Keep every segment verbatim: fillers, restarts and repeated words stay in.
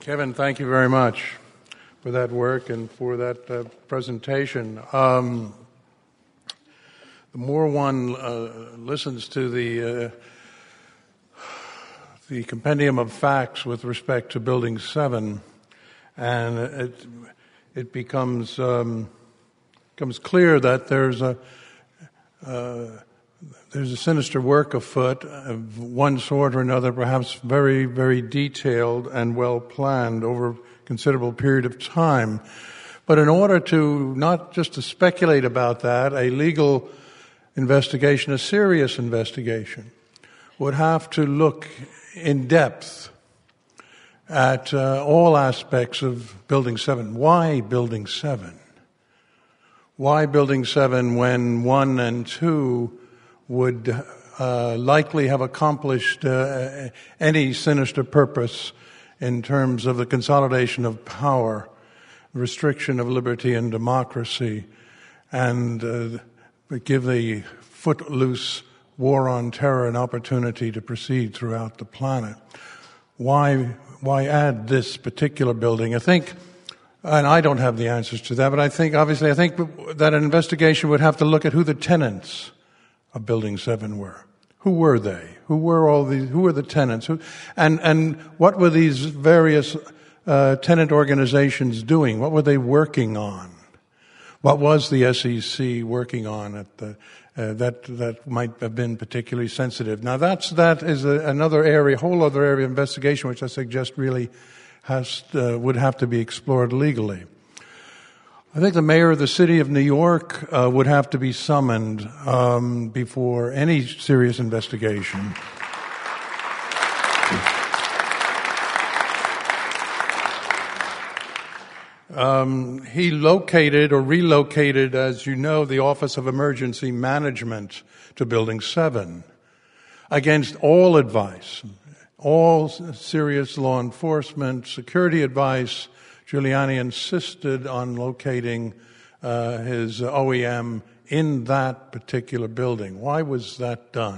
Kevin, thank you very much for that work and for that uh, presentation. Um, the more one uh, listens to the uh, the compendium of facts with respect to Building seven, and it it becomes um, becomes clear that there's a uh, there's a sinister work afoot of one sort or another, perhaps very, very detailed and well planned over a considerable period of time. But in order to not just to speculate about that, a legal investigation, a serious investigation, would have to look in depth at uh, all aspects of Building seven. Why Building seven? Why Building seven when one and two would uh, likely have accomplished uh, any sinister purpose in terms of the consolidation of power, restriction of liberty and democracy, and uh, give the footloose war on terror an opportunity to proceed throughout the planet. Why, why add this particular building? I think, and I don't have the answers to that, but I think, obviously, I think that an investigation would have to look at who the tenants of Building seven were. Who were they? Who were all these? Who were the tenants? Who, and and what were these various uh, tenant organizations doing? What were they working on? What was the S E C working on at the uh, that that might have been particularly sensitive? Now that's that is a, another area, whole other area of investigation, which I suggest really has uh, would have to be explored legally. I think the mayor of the city of New York uh, would have to be summoned um, before any serious investigation. Um, he located or relocated, as you know, the Office of Emergency Management to Building seven against all advice, all serious law enforcement, security advice. Giuliani insisted on locating uh, his O E M in that particular building. Why was that done?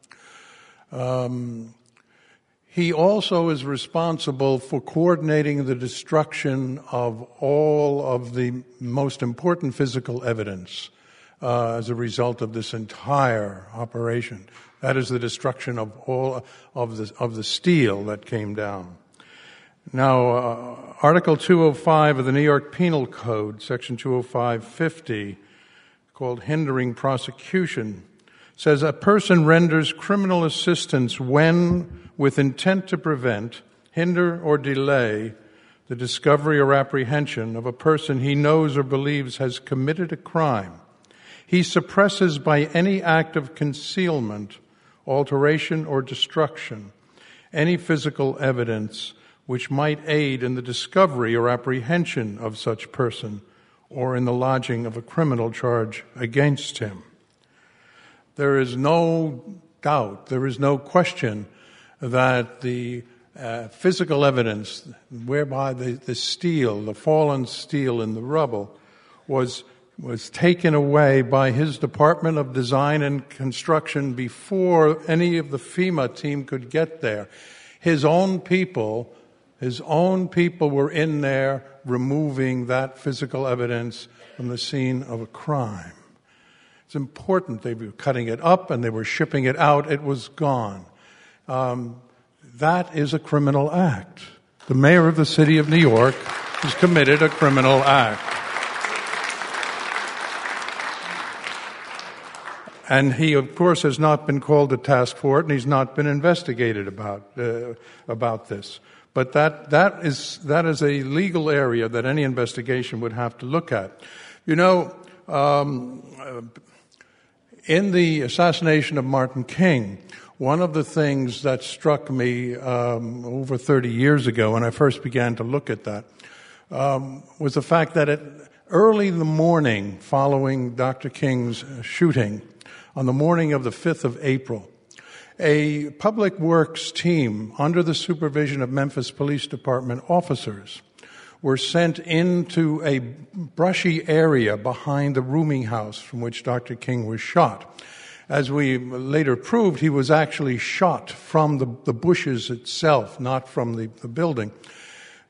Um, he also is responsible for coordinating the destruction of all of the most important physical evidence uh, as a result of this entire operation. That is the destruction of all of the, of the steel that came down. Now, uh, Article two oh five of the New York Penal Code, Section two oh five fifty, called hindering prosecution, says a person renders criminal assistance when, with intent to prevent, hinder, or delay the discovery or apprehension of a person he knows or believes has committed a crime. He suppresses by any act of concealment, alteration, or destruction any physical evidence which might aid in the discovery or apprehension of such person or in the lodging of a criminal charge against him. There is no doubt, there is no question that the uh, physical evidence whereby the, the steel, the fallen steel in the rubble, was was taken away by his Department of Design and Construction before any of the FEMA team could get there. His own people His own people were in there removing that physical evidence from the scene of a crime. It's important. They were cutting it up and they were shipping it out. It was gone. Um, that is a criminal act. The mayor of the city of New York has committed a criminal act. And he, of course, has not been called to task for it, and he's not been investigated about uh, about this. But that, that is, that is a legal area that any investigation would have to look at. You know, um, in the assassination of Martin King, one of the things that struck me um, over thirty years ago when I first began to look at that um, was the fact that it, early in the morning following Doctor King's shooting, on the morning of the fifth of April, a public works team under the supervision of Memphis Police Department officers were sent into a brushy area behind the rooming house from which Doctor King was shot. As we later proved, he was actually shot from the, the bushes itself, not from the, the building.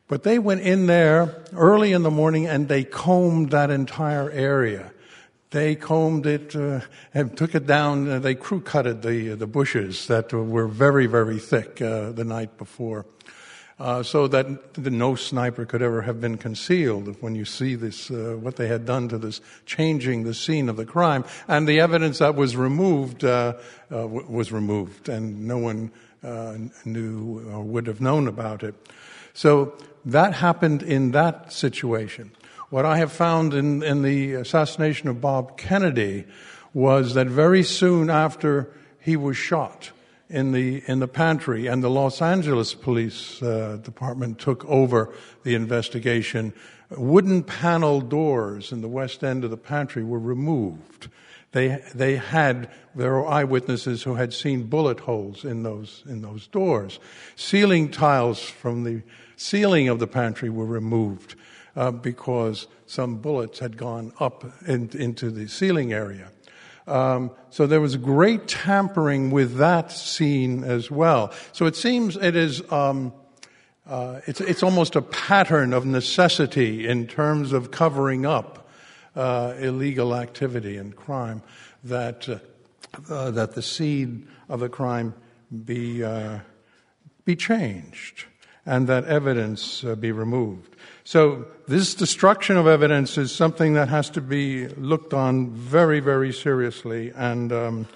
But they went in there early in the morning and they combed that entire area. They combed it uh, and took it down. Uh, they crew cutted the the bushes that were very, very thick uh, the night before, uh, so that the, no sniper could ever have been concealed. When you see this, uh, what they had done to this, changing the scene of the crime, and the evidence that was removed uh, uh, w- was removed, and no one uh, knew or would have known about it. So that happened in that situation. What I have found in, in the assassination of Bob Kennedy was that very soon after he was shot in the in the pantry, and the Los Angeles Police uh, Department took over the investigation, wooden panel doors in the west end of the pantry were removed. They they had there were eyewitnesses who had seen bullet holes in those in those doors. Ceiling tiles from the ceiling of the pantry were removed. Uh, because some bullets had gone up in, into the ceiling area. Um, so there was great tampering with that scene as well. So it seems it is, um, uh, it's, it's almost a pattern of necessity in terms of covering up uh, illegal activity and crime, that uh, uh, that the scene of the crime be uh, be changed and that evidence uh, be removed. So this destruction of evidence is something that has to be looked on very, very seriously. And um,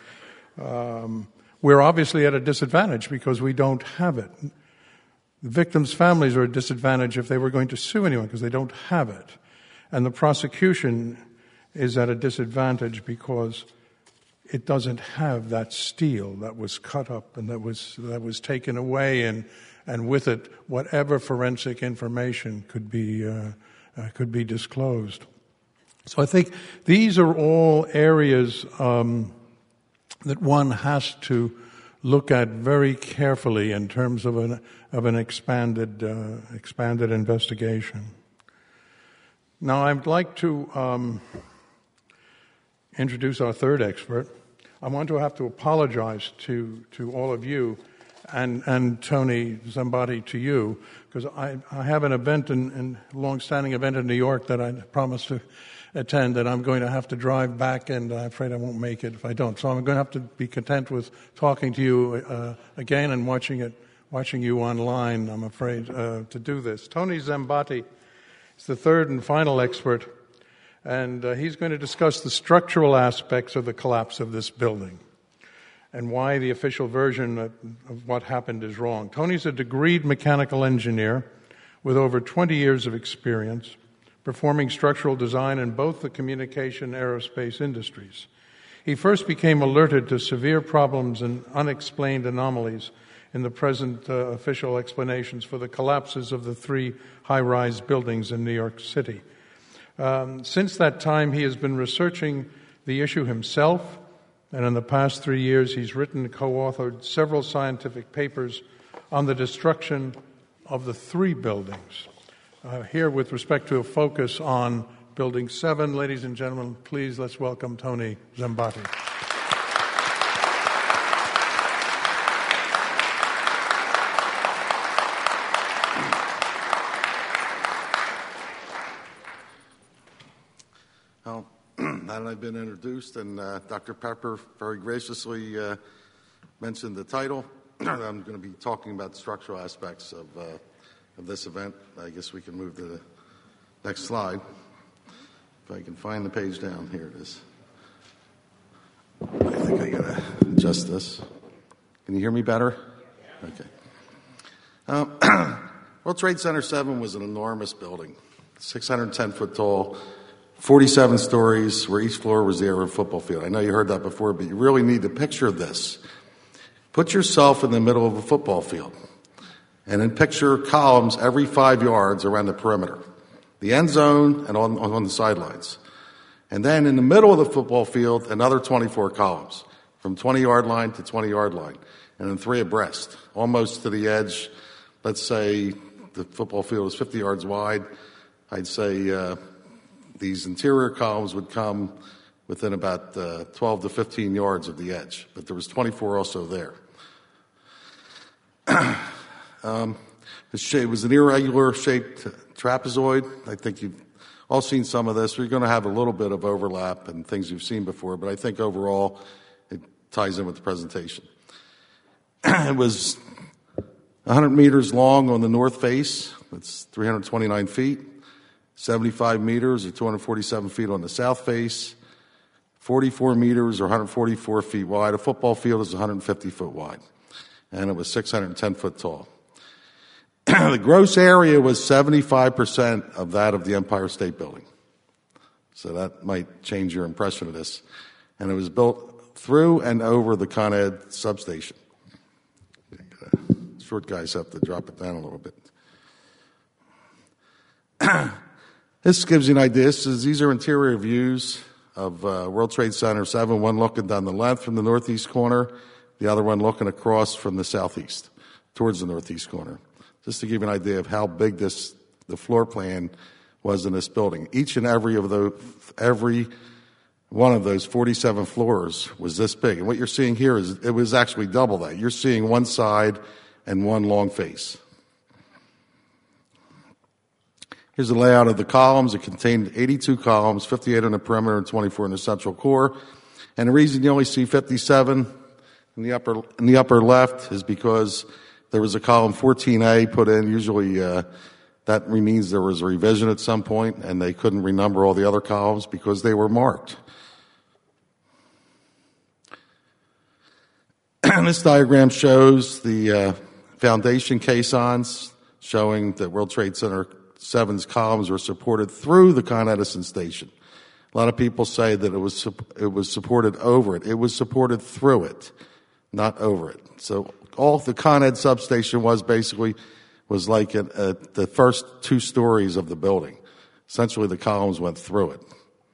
um, we're obviously at a disadvantage because we don't have it. The victims' families are at a disadvantage if they were going to sue anyone because they don't have it. And the prosecution is at a disadvantage because it doesn't have that steel that was cut up and that was that was taken away, and and with it, whatever forensic information could be uh, uh, could be disclosed. So I think these are all areas um, that one has to look at very carefully in terms of an of an expanded uh, expanded investigation. Now, I'd like to um, introduce our third expert. I want to have to apologize to to all of you. And, and Tony Zambati, to you, because I, I have an event, in, a long-standing event in New York that I promised to attend, that I'm going to have to drive back, and I'm afraid I won't make it if I don't. So I'm going to have to be content with talking to you uh, again and watching it, watching you online, I'm afraid, uh, to do this. Tony Zambati is the third and final expert, and uh, he's going to discuss the structural aspects of the collapse of this building and why the official version of what happened is wrong. Tony's a degreed mechanical engineer with over twenty years of experience performing structural design in both the communication and aerospace industries. He first became alerted to severe problems and unexplained anomalies in the present uh, official explanations for the collapses of the three high-rise buildings in New York City. Um, since that time, he has been researching the issue himself, and in the past three years, he's written and co-authored several scientific papers on the destruction of the three buildings. Uh, here, with respect to a focus on Building seven, ladies and gentlemen, please let's welcome Tony Zambati. Well, now that I've been introduced, and uh, Doctor Pepper very graciously uh, mentioned the title, I'm going to be talking about the structural aspects of, uh, of this event. I guess we can move to the next slide. If I can find the page down. Here it is. I think I got to adjust this. Can you hear me better? Okay. Um, World Trade Center seven was an enormous building, six hundred ten foot tall, forty-seven stories, where each floor was the area of a football field. I know you heard that before, but you really need to picture this. Put yourself in the middle of a football field, and then picture columns every five yards around the perimeter, the end zone and on, on the sidelines. And then in the middle of the football field, another twenty-four columns, from twenty-yard line to twenty-yard line, and then three abreast, almost to the edge. Let's say the football field is fifty yards wide. I'd say uh, these interior columns would come within about uh, twelve to fifteen yards of the edge, but there was twenty-four also there. um, It was an irregular shaped trapezoid. I think you've all seen some of this. We're going to have a little bit of overlap and things you've seen before, but I think overall it ties in with the presentation. It was one hundred meters long on the north face. That's three hundred twenty-nine feet. seventy-five meters or two hundred forty-seven feet on the south face. forty-four meters or one hundred forty-four feet wide. A football field is one hundred fifty foot wide. And it was six hundred ten foot tall. The gross area was seventy-five percent of that of the Empire State Building. So that might change your impression of this. And it was built through and over the Con Ed substation. Short guys have to drop it down a little bit. This gives you an idea. This is, these are interior views of uh, World Trade Center seven, one looking down the length from the northeast corner, the other one looking across from the southeast towards the northeast corner. Just to give you an idea of how big this the floor plan was in this building. Each and every of those, every one of those forty-seven floors was this big. And what you're seeing here is it was actually double that. You're seeing one side and one long face. Here's the layout of the columns. It contained eighty-two columns, fifty-eight on the perimeter and twenty-four in the central core. And the reason you only see fifty-seven in the upper in the upper left is because there was a column fourteen A put in. Usually uh, that means there was a revision at some point, and they couldn't renumber all the other columns because they were marked. This diagram shows the uh, foundation caissons showing that World Trade Center seven's columns were supported through the Con Edison station. A lot of people say that it was it was supported over it. It was supported through it, not over it. So all the Con Ed substation was basically was like at, at the first two stories of the building. Essentially, the columns went through it.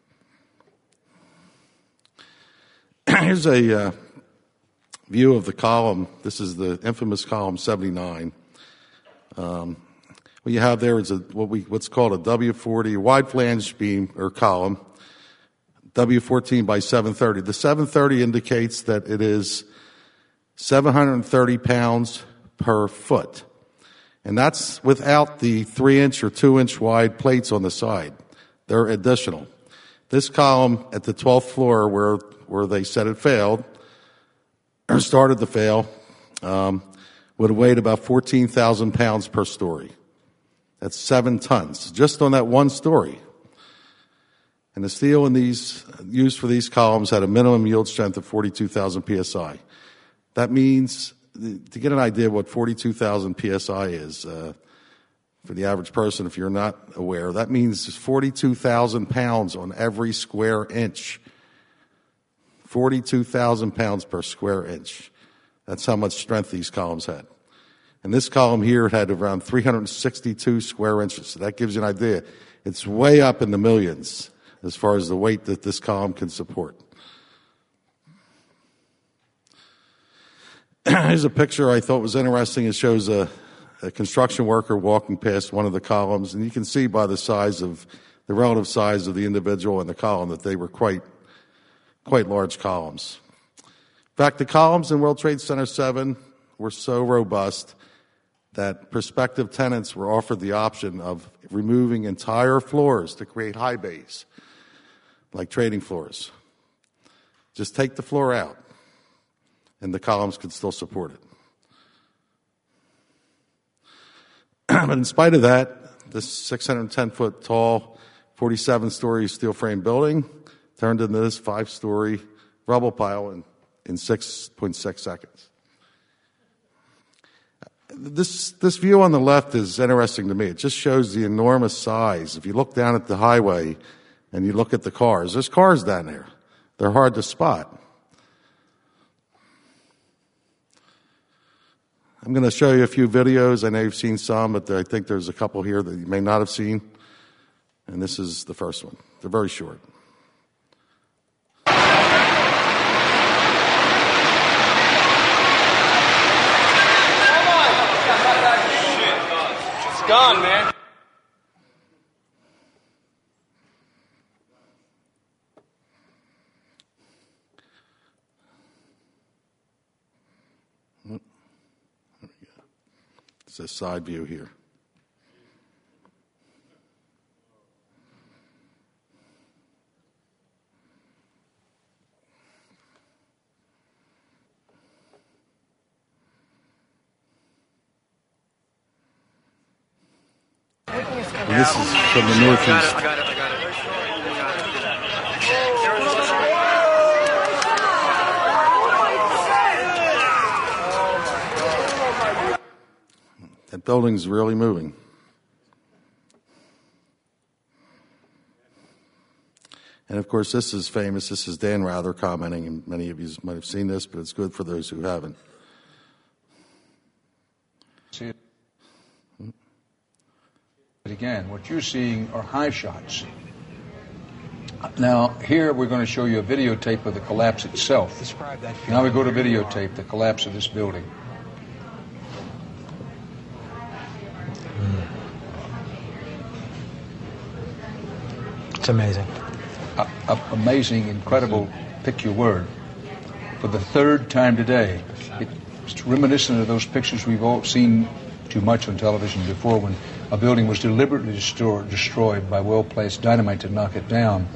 Here's a uh, view of the column. This is the infamous column seventy-nine. Um, what you have there is a, what we what's called a W forty wide flange beam or column, W fourteen by seven thirty. The seven thirty indicates that it is seven hundred thirty pounds per foot. And that's without the three inch or two inch wide plates on the side. They're additional. This column at the twelfth floor where, where they said it failed, or started to fail, um, would have weighed about fourteen thousand pounds per story. That's seven tons, just on that one story. And the steel in these, used for these columns had a minimum yield strength of forty-two thousand P S I. That means, to get an idea of what forty-two thousand P S I is, uh, for the average person, if you're not aware, that means forty-two thousand pounds on every square inch. forty-two thousand pounds per square inch. That's how much strength these columns had. And this column here had around three hundred sixty-two square inches. So that gives you an idea. It's way up in the millions as far as the weight that this column can support. Here's a picture I thought was interesting. It shows a, a construction worker walking past one of the columns, and you can see by the size of the relative size of the individual and the column that they were quite quite large columns. In fact, the columns in World Trade Center seven were so robust that prospective tenants were offered the option of removing entire floors to create high bays, like trading floors. Just take the floor out, and the columns could still support it. But in spite of that, this six hundred ten foot tall, forty-seven story steel frame building turned into this five story rubble pile in, in six point six seconds. This, this view on the left is interesting to me. It just shows the enormous size. If you look down at the highway and you look at the cars, there's cars down there. They're hard to spot. I'm going to show you a few videos. I know you've seen some, but I think there's a couple here that you may not have seen. And this is the first one. They're very short. It's gone, man. It's a side view here. And this is from the northeast. I got it, I got it, I got it. That building's really moving. And of course, this is famous. This is Dan Rather commenting, and many of you might have seen this, but it's good for those who haven't. See it again. What you're seeing are high shots. Now, here we're going to show you a videotape of the collapse itself. Describe that. Now we go to videotape, the collapse of this building. It's amazing. Uh, uh, amazing, incredible, pick your word. For the third time today, it's reminiscent of those pictures we've all seen too much on television before, when a building was deliberately destroy, destroyed by well-placed dynamite to knock it down.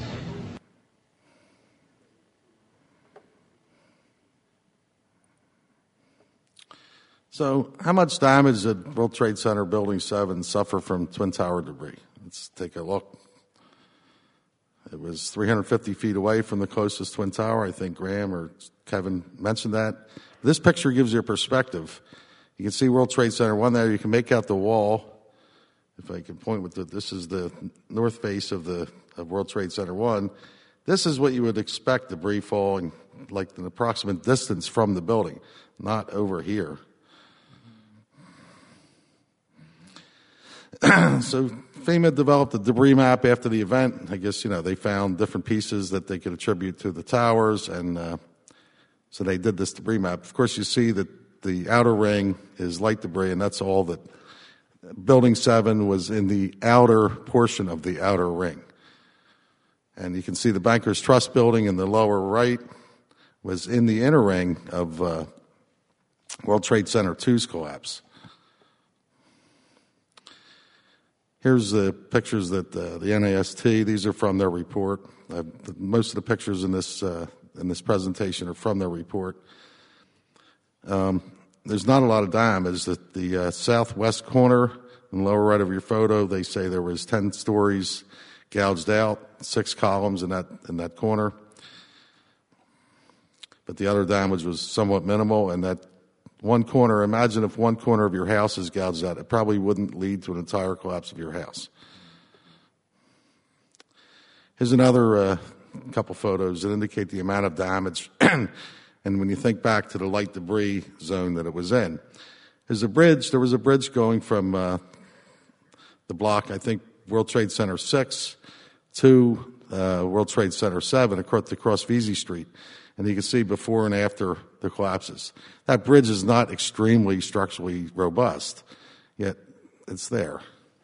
So, how much damage did World Trade Center Building seven suffer from Twin Tower debris? Let's take a look. It was three hundred fifty feet away from the closest Twin Tower. I think Graham or Kevin mentioned that. This picture gives you a perspective. You can see World Trade Center one there. You can make out the wall. If I can point with the, this is the north face of the of World Trade Center one. This is what you would expect debris falling, like an approximate distance from the building, not over here. So FEMA developed a debris map after the event. I guess, you know, they found different pieces that they could attribute to the towers, and uh, so they did this debris map. Of course, you see that the outer ring is light debris, and that's all that. Building seven was in the outer portion of the outer ring. And you can see the Bankers Trust building in the lower right was in the inner ring of uh, World Trade Center two's collapse. Here's the pictures that uh, the N A S T, these are from their report. Uh, the, most of the pictures in this uh, in this presentation are from their report. Um, there's not a lot of damage. The, the uh, southwest corner in the lower right of your photo, they say there was ten stories gouged out, six columns in that in that corner. But the other damage was somewhat minimal, and that one corner, imagine if one corner of your house is gouged out, it probably wouldn't lead to an entire collapse of your house. Here's another uh, couple photos that indicate the amount of damage, and when you think back to the light debris zone that it was in. There's a bridge, there was a bridge going from uh, the block, I think, World Trade Center six to uh, World Trade Center seven across, across Vesey Street. And you can see before and after the collapses. That bridge is not extremely structurally robust, yet it's there.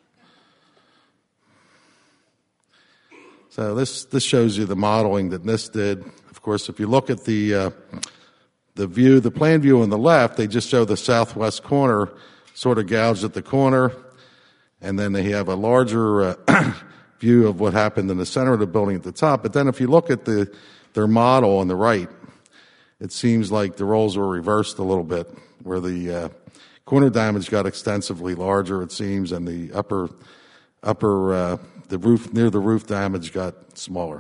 So this this shows you the modeling that NIST did. Of course, if you look at the uh, the view, the plan view on the left, they just show the southwest corner sort of gouged at the corner, and then they have a larger uh, view of what happened in the center of the building at the top. But then if you look at the their model on the right, it seems like the roles were reversed a little bit, where the uh, corner damage got extensively larger, it seems, and the upper, upper, uh, the roof near the roof damage got smaller.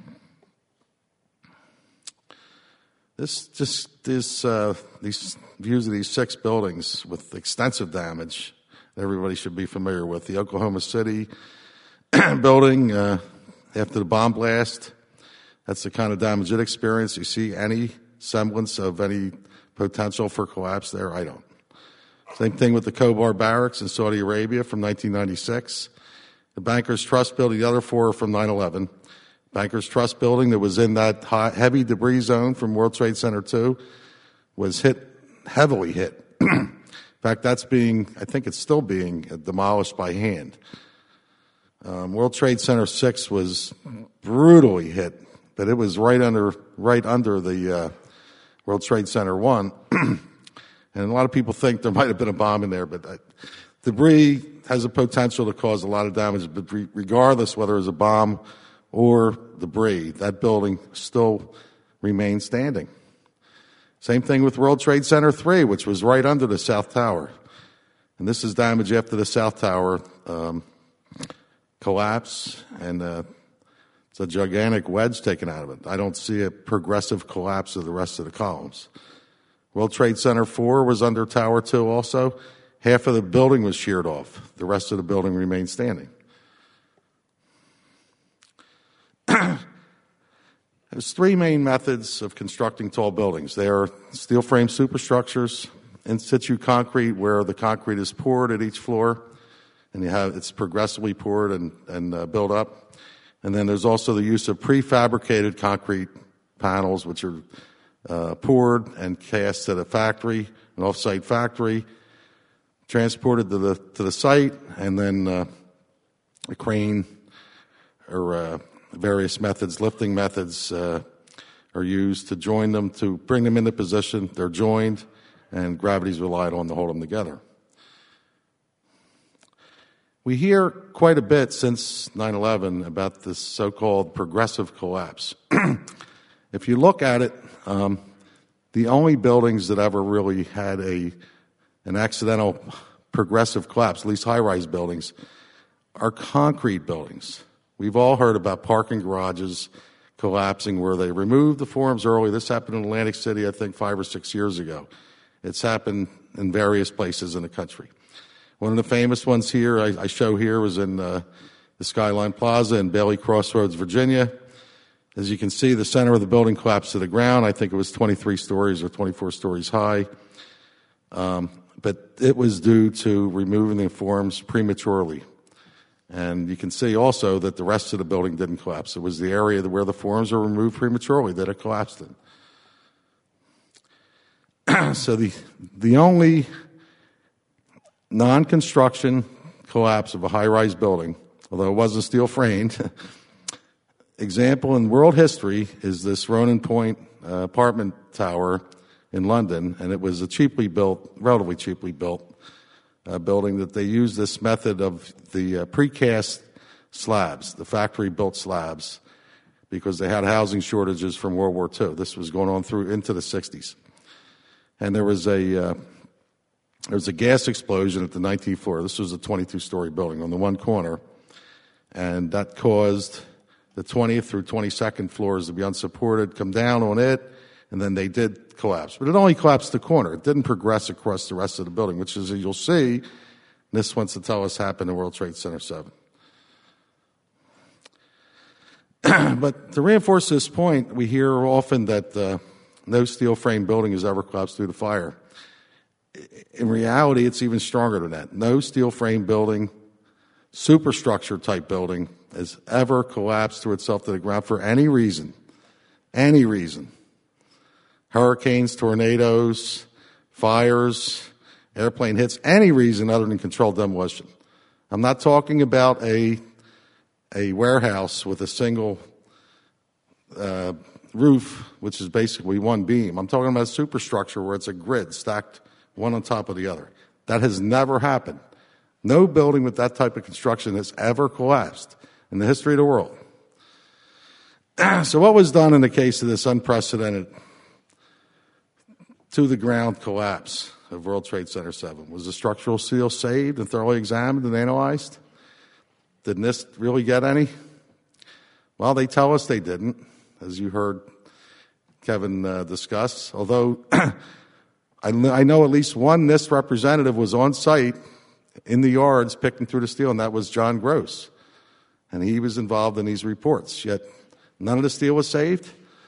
This just this uh, these views of these six buildings with extensive damage, everybody should be familiar with. The Oklahoma City building uh, after the bomb blast. That's the kind of damage it experienced. You see any semblance of any potential for collapse there? I don't. Same thing with the Khobar Barracks in Saudi Arabia from nineteen ninety-six. The Bankers Trust building, the other four are from nine eleven. Bankers Trust building that was in that high, heavy debris zone from World Trade Center two was hit, heavily hit. In fact, that's being, I think it's still being demolished by hand. Um, World Trade Center six was brutally hit. But it was right under, right under the uh, World Trade Center one, And a lot of people think there might have been a bomb in there, but that debris has a potential to cause a lot of damage. But re- regardless whether it was a bomb or debris, that building still remains standing. Same thing with World Trade Center three, which was right under the South Tower. And this is damage after the South Tower um, collapse, and uh, it's a gigantic wedge taken out of it. I don't see a progressive collapse of the rest of the columns. World Trade Center four was under Tower two also. Half of the building was sheared off. The rest of the building remained standing. There's three main methods of constructing tall buildings. They are steel frame superstructures, in situ concrete, where the concrete is poured at each floor, and you have it's progressively poured and, and uh, built up. And then there's also the use of prefabricated concrete panels, which are uh, poured and cast at a factory, an off-site factory, transported to the to the site, and then uh, a crane or uh, various methods, lifting methods, uh, are used to join them, to bring them into position. They're joined, and gravity's relied on to hold them together. We hear quite a bit since nine eleven about this so-called progressive collapse. If you look at it, um, the only buildings that ever really had a an accidental progressive collapse, at least high-rise buildings, are concrete buildings. We've all heard about parking garages collapsing where they removed the forms early. This happened in Atlantic City, I think, five or six years ago. It's happened in various places in the country. One of the famous ones here, I, I show here, was in uh, the Skyline Plaza in Bailey Crossroads, Virginia. As you can see, the center of the building collapsed to the ground. I think it was twenty-three stories or twenty-four stories high. Um, but it was due to removing the forms prematurely. And you can see also that the rest of the building didn't collapse. It was the area where the forms were removed prematurely that it collapsed in. So the the only non-construction collapse of a high-rise building, although it wasn't steel framed, example in world history is this Ronan Point uh, apartment tower in London, and it was a cheaply built, relatively cheaply built uh, building that they used this method of the uh, precast slabs, the factory-built slabs, because they had housing shortages from World War Two. This was going on through into the sixties. And there was a uh, there was a gas explosion at the nineteenth floor. This was a twenty-two story building on the one corner, and that caused the twentieth through twenty-second floors to be unsupported, come down on it, and then they did collapse. But it only collapsed the corner. It didn't progress across the rest of the building, which is, as you'll see, this wants to tell us happened in World Trade Center seven. But to reinforce this point, we hear often that uh, no steel frame building has ever collapsed due to fire. In reality, it's even stronger than that. No steel frame building, superstructure type building, has ever collapsed through itself to the ground for any reason. Any reason. Hurricanes, tornadoes, fires, airplane hits, any reason other than controlled demolition. I'm not talking about a a warehouse with a single uh, roof, which is basically one beam. I'm talking about a superstructure where it's a grid stacked one on top of the other. That has never happened. No building with that type of construction has ever collapsed in the history of the world. So what was done in the case of this unprecedented to-the-ground collapse of World Trade Center seven? Was the structural steel saved and thoroughly examined and analyzed? Did NIST really get any? Well, they tell us they didn't, as you heard Kevin uh, discuss. Although I, I know at least one NIST representative was on site in the yards picking through the steel, and that was John Gross. And he was involved in these reports, yet none of the steel was saved.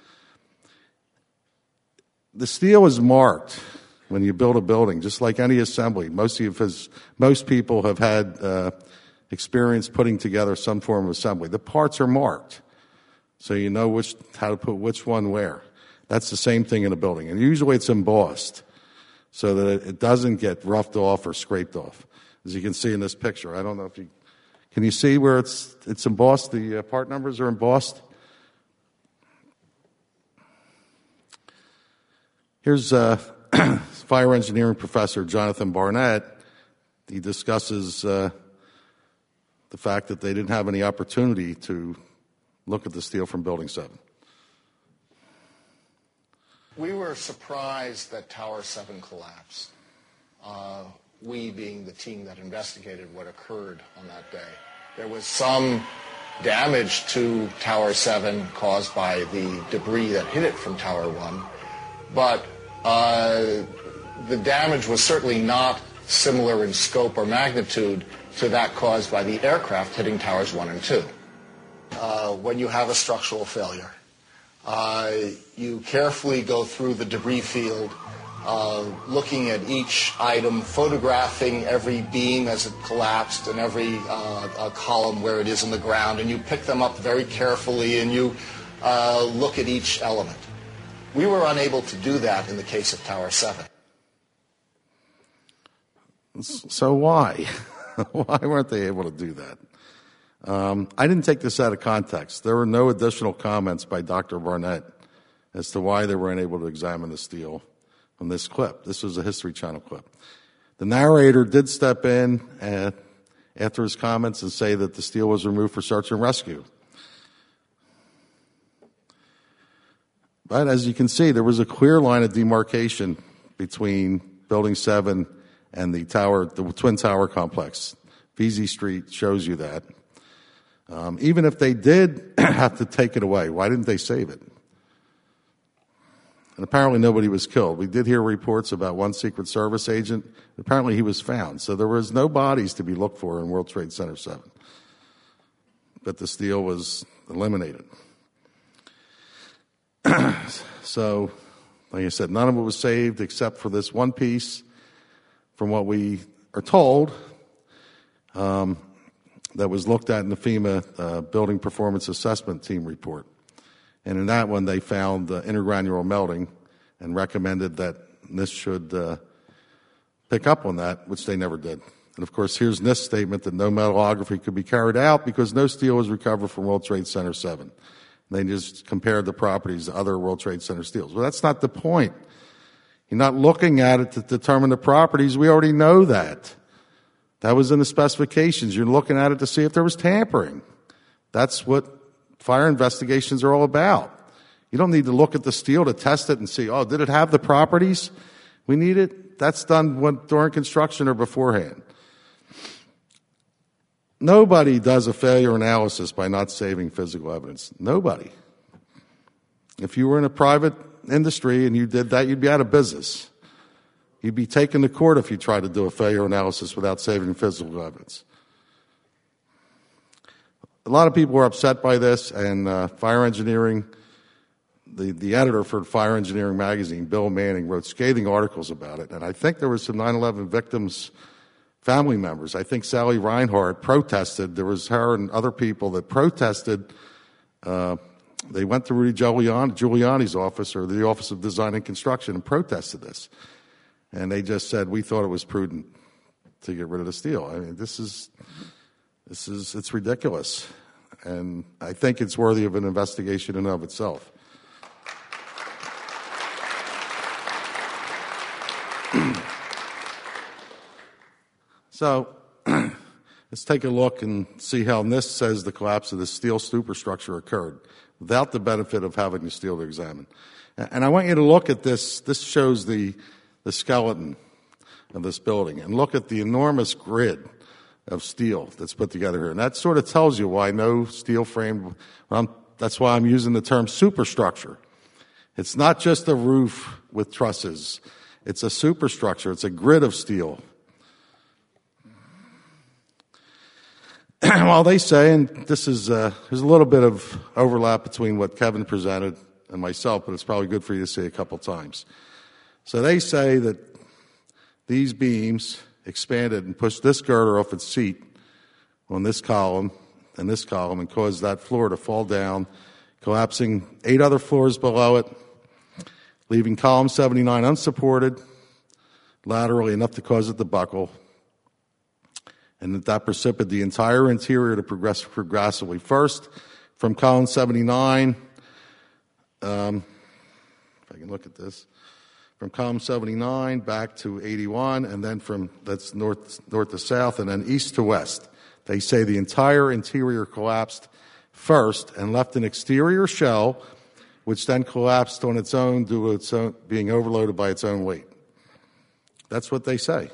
The steel is marked when you build a building, just like any assembly. Most of his, most people have had uh, experience putting together some form of assembly. The parts are marked, so you know which how to put which one where. That's the same thing in a building, and usually it's embossed so that it doesn't get roughed off or scraped off, as you can see in this picture. I don't know if you can you see where it's it's embossed. The uh, part numbers are embossed. Here's uh, fire engineering professor Jonathan Barnett, he discusses uh, the fact that they didn't have any opportunity to look at the steel from Building seven. We were surprised that Tower seven collapsed, uh, we being the team that investigated what occurred on that day. There was some damage to Tower seven caused by the debris that hit it from Tower one, but uh, the damage was certainly not similar in scope or magnitude to that caused by the aircraft hitting Towers one and two. Uh, when you have a structural failure, uh, you carefully go through the debris field, uh, looking at each item, photographing every beam as it collapsed and every uh, uh, column where it is in the ground, and you pick them up very carefully and you uh, look at each element. We were unable to do that in the case of Tower seven. So why? Why weren't they able to do that? Um, I didn't take this out of context. There were no additional comments by Doctor Barnett as to why they weren't able to examine the steel from this clip. This was a History Channel clip. The narrator did step in uh, after his comments and say that the steel was removed for search and rescue. But as you can see, there was a clear line of demarcation between Building seven and the tower, the Twin Tower complex. Vesey Street shows you that. Um, even if they did have to take it away, why didn't they save it? And apparently nobody was killed. We did hear reports about one Secret Service agent. Apparently he was found. So there was no bodies to be looked for in World Trade Center seven. But the steel was eliminated. So, like I said, none of it was saved except for this one piece, from what we are told, um, that was looked at in the FEMA uh, Building Performance Assessment Team report. And in that one, they found uh, intergranular melting and recommended that NIST should uh, pick up on that, which they never did. And, of course, here's NIST's statement that no metallography could be carried out because no steel was recovered from World Trade Center seven. They just compared the properties to other World Trade Center steels. Well, that's not the point. You're not looking at it to determine the properties. We already know that. That was in the specifications. You're looking at it to see if there was tampering. That's what fire investigations are all about. You don't need to look at the steel to test it and see, oh, did it have the properties we need it? That's done when, during construction or beforehand. Nobody does a failure analysis by not saving physical evidence. Nobody. If you were in a private industry and you did that, you'd be out of business. You'd be taken to court if you tried to do a failure analysis without saving physical evidence. A lot of people were upset by this, and uh, Fire Engineering, the, the editor for Fire Engineering magazine, Bill Manning, wrote scathing articles about it. And I think there were some nine eleven victims' family members. I think Sally Reinhardt protested. There was her and other people that protested. Uh, they went to Rudy Giuliani, Giuliani's office, or the Office of Design and Construction, and protested this. And they just said, we thought it was prudent to get rid of the steel. I mean, this is, this is, it's ridiculous. And I think it's worthy of an investigation in and of itself. So let's take a look and see how NIST says the collapse of the steel superstructure occurred without the benefit of having the steel to examine. And I want you to look at this. This shows the, the skeleton of this building. And look at the enormous grid of steel that's put together here. And that sort of tells you why no steel frame, well, that's why I'm using the term superstructure. It's not just a roof with trusses. It's a superstructure. It's a grid of steel. Well, they say, and this is, uh, there's a little bit of overlap between what Kevin presented and myself, but it's probably good for you to see a couple times. So they say that these beams expanded and pushed this girder off its seat on this column and this column and caused that floor to fall down, collapsing eight other floors below it, leaving column seventy-nine unsupported laterally enough to cause it to buckle. And that, that precipitated the entire interior to progress progressively. First, from column seventy-nine, um, if I can look at this, from column seventy-nine back to eighty-one, and then from that's north north to south, and then east to west. They say the entire interior collapsed first and left an exterior shell, which then collapsed on its own due to its own, being overloaded by its own weight. That's what they say.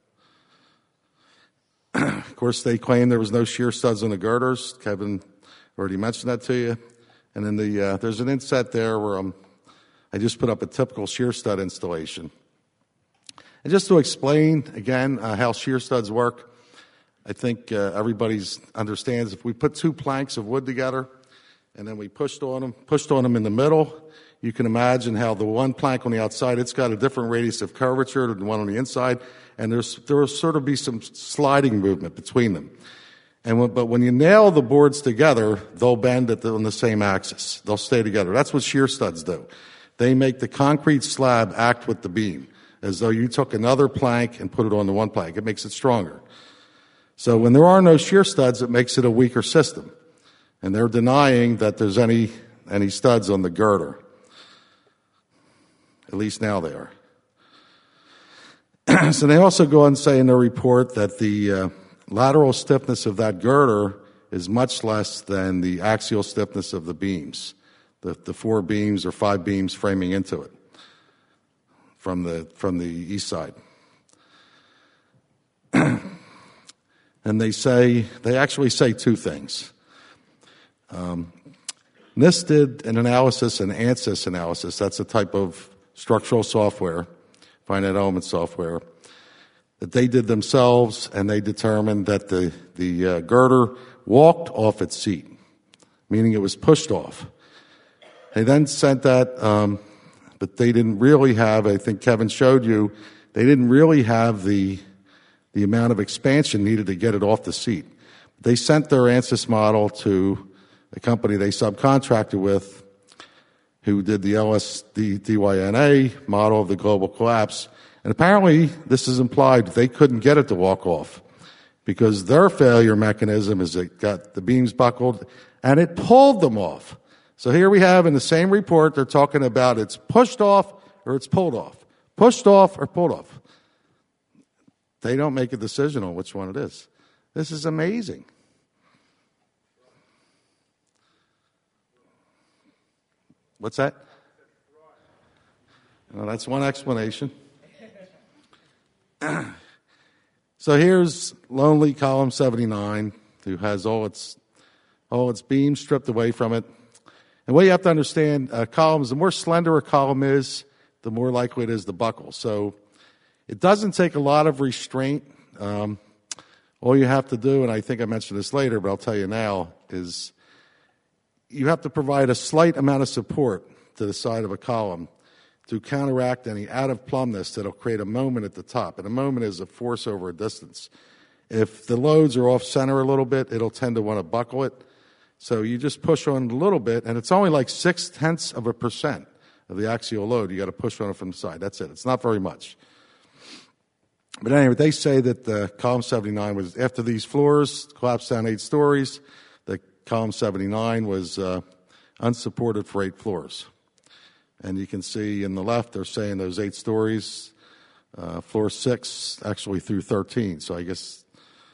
Of course, they claim there was no shear studs on the girders. Kevin already mentioned that to you. And then the, uh, there's an inset there where I'm, I just put up a typical shear stud installation. And just to explain, again, uh, how shear studs work, I think uh, everybody understands if we put two planks of wood together and then we pushed on them, pushed on them in the middle, you can imagine how the one plank on the outside, it's got a different radius of curvature than the one on the inside, and there's, there will sort of be some sliding movement between them. And when, but when you nail the boards together, they'll bend at the, on the same axis. They'll stay together. That's what shear studs do. They make the concrete slab act with the beam, as though you took another plank and put it on the one plank. It makes it stronger. So when there are no shear studs, it makes it a weaker system. And they're denying that there's any, any studs on the girder. At least now they are. So they also go on and say in their report that the uh, lateral stiffness of that girder is much less than the axial stiffness of the beams, the, the four beams or five beams framing into it from the, from the east side. And they say, they actually say two things. Um, NIST did an analysis, an ANSYS analysis. That's a type of structural software, finite element software, that they did themselves, and they determined that the, the uh, girder walked off its seat, meaning it was pushed off. They then sent that, um, but they didn't really have, I think Kevin showed you, they didn't really have the the amount of expansion needed to get it off the seat. They sent their ANSYS model to a company they subcontracted with who did the L S D Y N A model of the global collapse. And apparently, this is implied, they couldn't get it to walk off because their failure mechanism is it got the beams buckled and it pulled them off. So here we have in the same report, they're talking about it's pushed off or it's pulled off. Pushed off or pulled off. They don't make a decision on which one it is. This is amazing. What's that? Well, that's one explanation. So here's lonely column seventy-nine, who has all its all its beams stripped away from it. And what you have to understand, uh, columns, the more slender a column is, the more likely it is to buckle. So it doesn't take a lot of restraint. Um, all you have to do, and I think I mentioned this later, but I'll tell you now, is you have to provide a slight amount of support to the side of a column to counteract any out-of-plumbness that'll create a moment at the top. And a moment is a force over a distance. If the loads are off-center a little bit, it'll tend to want to buckle it. So you just push on a little bit, and it's only like six-tenths of a percent of the axial load. You got to push on it from the side. That's it. It's not very much. But anyway, they say that the column seventy-nine was, after these floors collapsed down eight stories, the column seventy-nine was uh, unsupported for eight floors. And you can see in the left, they're saying those eight stories, uh, floor six actually through thirteen. So I guess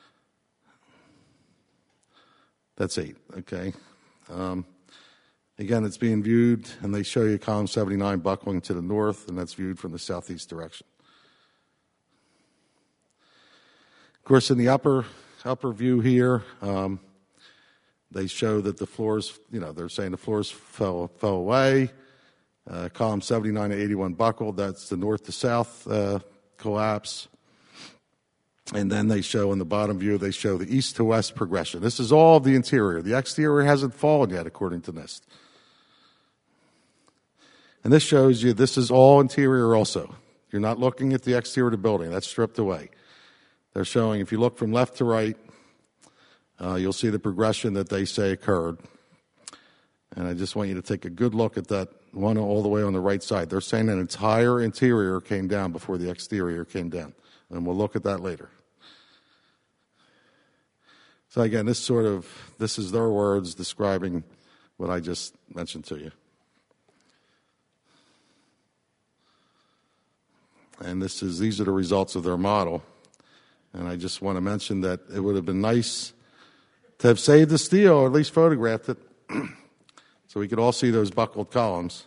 that's eight, okay. Um, again, it's being viewed, and they show you column seventy-nine buckling to the north, and that's viewed from the southeast direction. Of course, in the upper upper view here, um, they show that the floors, you know, they're saying the floors fell fell away. Uh, column seventy-nine to eighty-one buckled. That's the north to south uh, collapse. And then they show in the bottom view, they show the east to west progression. This is all of the interior. The exterior hasn't fallen yet, according to NIST. And this shows you this is all interior also. You're not looking at the exterior of the building. That's stripped away. They're showing, if you look from left to right, uh, you'll see the progression that they say occurred. And I just want you to take a good look at that one all the way on the right side. They're saying an entire interior came down before the exterior came down. And we'll look at that later. So again, this sort of, this is their words describing what I just mentioned to you. and this is these are the results of their model. And I just want to mention that it would have been nice to have saved the steel, or at least photographed it, so we could all see those buckled columns.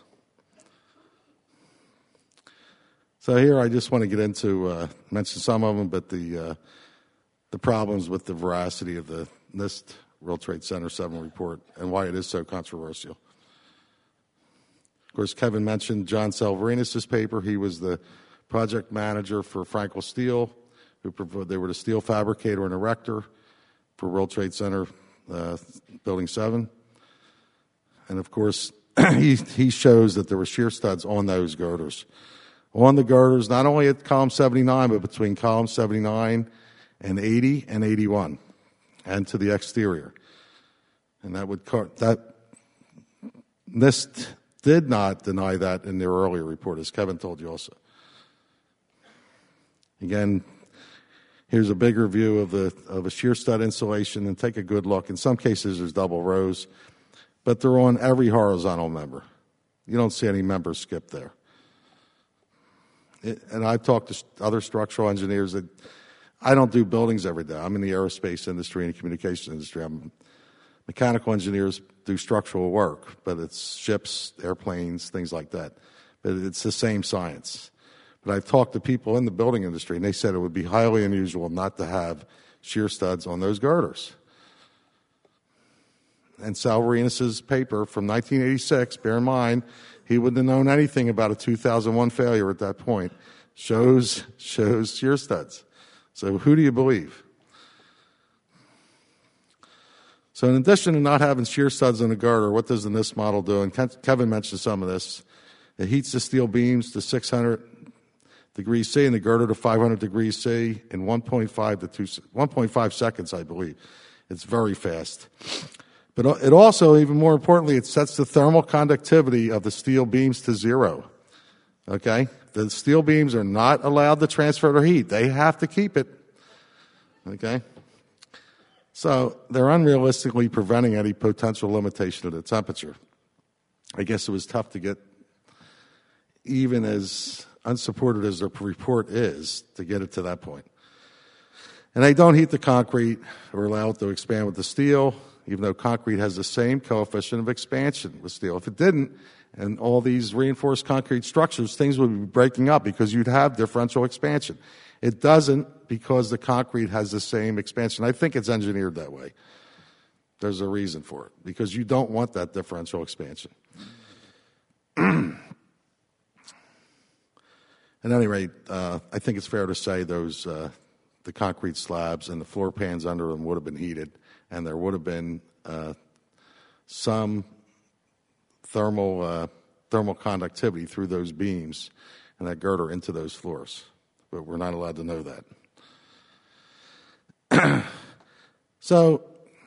So here I just want to get into, uh, mention some of them, but the uh, the problems with the veracity of the NIST World Trade Center seven report and why it is so controversial. Of course, Kevin mentioned John Salvarinis' paper. He was the project manager for Frankel Steel. Who they were the steel fabricator and erector for World Trade Center uh, Building seven. And, of course, he, he shows that there were shear studs on those girders. On the girders, not only at column seventy-nine, but between column seventy-nine and eighty and eighty-one, and to the exterior. And that would that NIST did not deny that in their earlier report, as Kevin told you also. Again, here's a bigger view of the of a shear stud insulation, and take a good look. In some cases, there's double rows, but they're on every horizontal member. You don't see any members skip there. It, and I've talked to other structural engineers that I don't do buildings every day. I'm in the aerospace industry and the communications industry. I'm, mechanical engineers do structural work, but it's ships, airplanes, things like that. But it's the same science. But I've talked to people in the building industry, and they said it would be highly unusual not to have shear studs on those girders. And Salvarinis' paper from nineteen eighty-six, bear in mind, he wouldn't have known anything about a two thousand one failure at that point, shows, shows shear studs. So who do you believe? So in addition to not having shear studs in a girder, what does the NIST model do? And Kevin mentioned some of this. It heats the steel beams to six hundred degrees C and the girder to five hundred degrees C in one point five to two, one point five seconds, I believe. It's very fast. But it also, even more importantly, it sets the thermal conductivity of the steel beams to zero. Okay? The steel beams are not allowed to transfer their heat. They have to keep it. Okay? So they're unrealistically preventing any potential limitation of the temperature. I guess it was tough to get, even as unsupported as the report is, to get it to that point. And they don't heat the concrete or allow it to expand with the steel, even though concrete has the same coefficient of expansion with steel. If it didn't, and all these reinforced concrete structures, things would be breaking up because you'd have differential expansion. It doesn't because the concrete has the same expansion. I think it's engineered that way. There's a reason for it, because you don't want that differential expansion. At any rate, uh, I think it's fair to say those uh, the concrete slabs and the floor pans under them would have been heated, and there would have been uh, some thermal uh, thermal conductivity through those beams and that girder into those floors. But we're not allowed to know that. So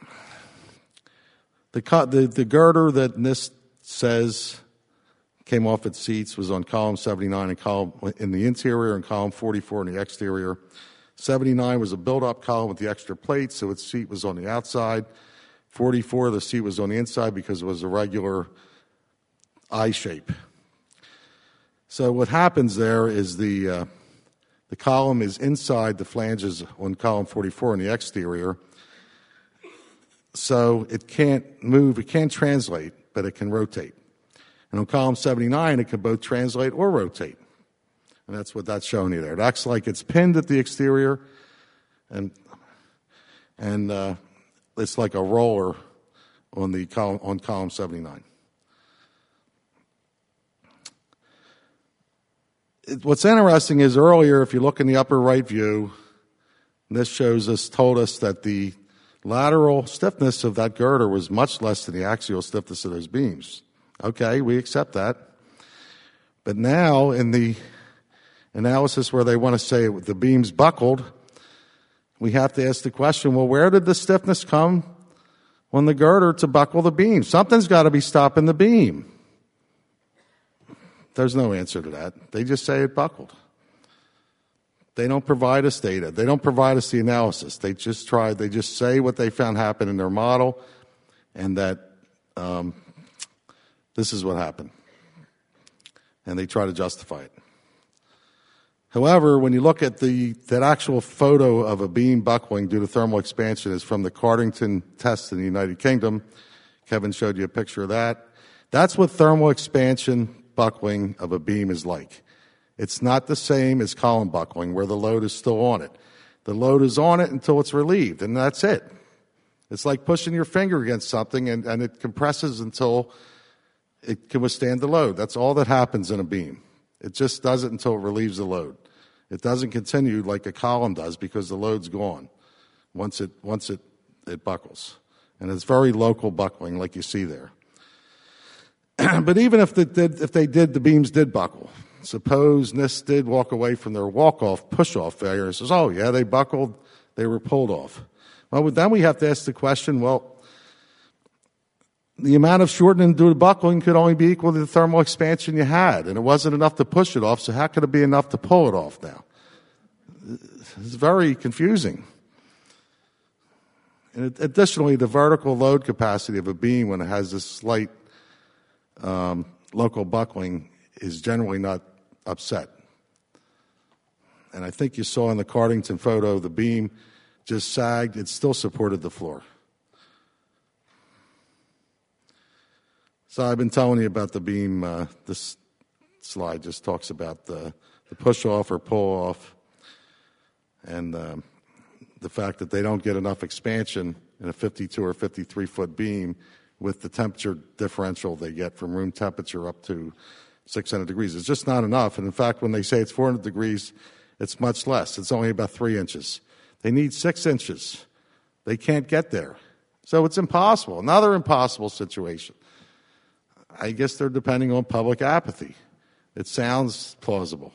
the, the the girder that NIST says came off its seats was on column seventy-nine and column in the interior and column forty-four in the exterior. seventy-nine was a build-up column with the extra plate, so its seat was on the outside. forty-four, the seat was on the inside because it was a regular I shape. So what happens there is the uh, the column is inside the flanges on column forty-four in the exterior, so it can't move, it can't translate, but it can rotate. And on column seventy-nine, it can both translate or rotate. And that's what that's showing you there. It acts like it's pinned at the exterior, and and uh, it's like a roller on the column on column seventy-nine. It, what's interesting is earlier, if you look in the upper right view, this shows us told us that the lateral stiffness of that girder was much less than the axial stiffness of those beams. Okay, we accept that. But now in the analysis where they want to say the beams buckled, we have to ask the question, well, where did the stiffness come on the girder to buckle the beam? Something's got to be stopping the beam. There's no answer to that. They just say it buckled. They don't provide us data. They don't provide us the analysis. They just try, they just say what they found happen in their model, and that um, this is what happened. And they try to justify it. However, when you look at the that actual photo of a beam buckling due to thermal expansion is from the Cardington test in the United Kingdom. Kevin showed you a picture of that. That's what thermal expansion buckling of a beam is like. It's not the same as column buckling where the load is still on it. The load is on it until it's relieved, and that's it. It's like pushing your finger against something, and, and it compresses until it can withstand the load. That's all that happens in a beam. It just does it until it relieves the load. It doesn't continue like a column does because the load's gone once it once it, it buckles. And it's very local buckling like you see there. But even if, the, if they did, the beams did buckle. Suppose NIST did walk away from their walk-off, push-off failure and says, oh, yeah, they buckled, they were pulled off. Well, then we have to ask the question, well, the amount of shortening due to buckling could only be equal to the thermal expansion you had, and it wasn't enough to push it off, so how could it be enough to pull it off now? It's very confusing. And additionally, the vertical load capacity of a beam when it has this slight um, local buckling is generally not upset. And I think you saw in the Cardington photo, the beam just sagged. It still supported the floor. So I've been telling you about the beam. Uh, this slide just talks about the, the push-off or pull-off and um, the fact that they don't get enough expansion in a fifty-two or fifty-three foot beam with the temperature differential they get from room temperature up to six hundred degrees. It's just not enough. And in fact, when they say it's four hundred degrees, it's much less. It's only about three inches. They need six inches. They can't get there. So it's impossible. Another impossible situation. I guess they're depending on public apathy. It sounds plausible.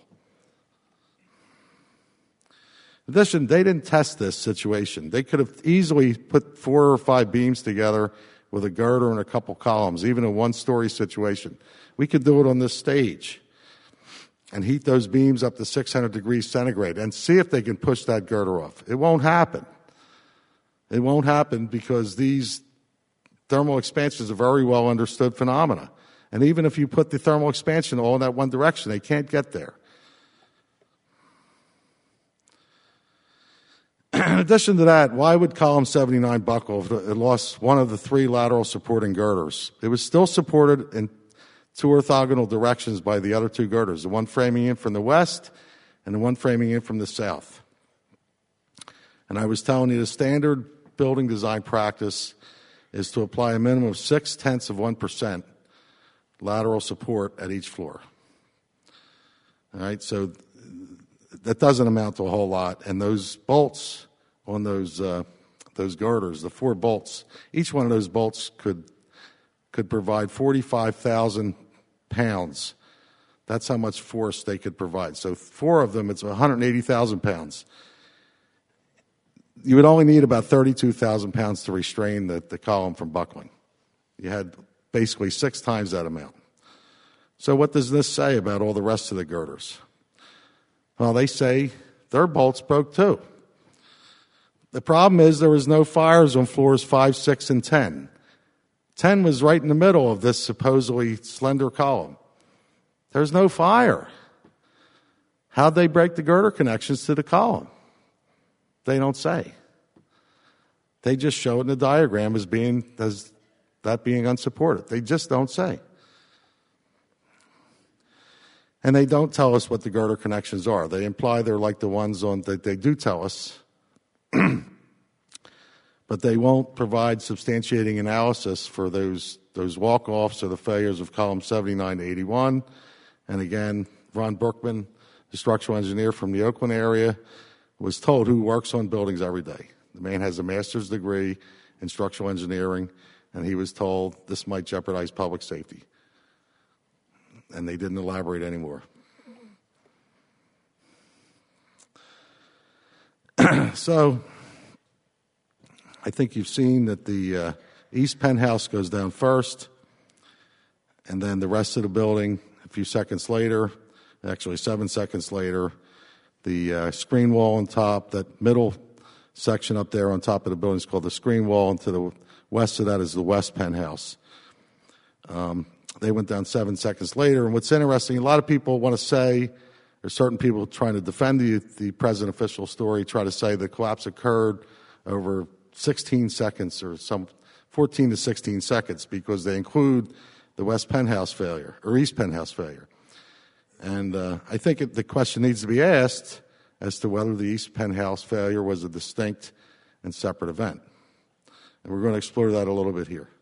In addition, they didn't test this situation. They could have easily put four or five beams together with a girder and a couple columns, even a one-story situation. We could do it on this stage and heat those beams up to six hundred degrees centigrade and see if they can push that girder off. It won't happen. It won't happen because these thermal expansion is a very well understood phenomena. And even if you put the thermal expansion all in that one direction, they can't get there. In addition to that, why would column seventy-nine buckle if it lost one of the three lateral supporting girders? It was still supported in two orthogonal directions by the other two girders, the one framing in from the west and the one framing in from the south. And I was telling you the standard building design practice is to apply a minimum of six-tenths of one percent lateral support at each floor. All right, so that doesn't amount to a whole lot. And those bolts on those uh, those girders, the four bolts, each one of those bolts could could provide forty-five thousand pounds. That's how much force they could provide. So four of them, it's one hundred eighty thousand pounds. You would only need about thirty-two thousand pounds to restrain the, the column from buckling. You had basically six times that amount. So what does this say about all the rest of the girders? Well, they say their bolts broke too. The problem is there was no fires on floors five, six, and ten. ten was right in the middle of this supposedly slender column. There's no fire. How'd they break the girder connections to the column? They don't say. They just show it in the diagram as being as that being unsupported. They just don't say. And they don't tell us what the girder connections are. They imply they're like the ones on that they do tell us, but they won't provide substantiating analysis for those those walk-offs or the failures of column seventy-nine to eighty-one. And again, Ron Brookman, the structural engineer from the Oakland area, was told who works on buildings every day. The man has a master's degree in structural engineering, and he was told this might jeopardize public safety. And they didn't elaborate anymore. So I think you've seen that the uh, east penthouse goes down first, and then the rest of the building a few seconds later, actually seven seconds later, the uh, screen wall on top, that middle section up there on top of the building is called the screen wall, and to the west of that is the west penthouse. Um, they went down seven seconds later, and what's interesting, a lot of people want to say, there's certain people trying to defend the, the present official story, try to say the collapse occurred over sixteen seconds or some fourteen to sixteen seconds because they include the West Penthouse failure or East Penthouse failure. And uh, I think it, the question needs to be asked as to whether the East Penthouse failure was a distinct and separate event. And we're going to explore that a little bit here.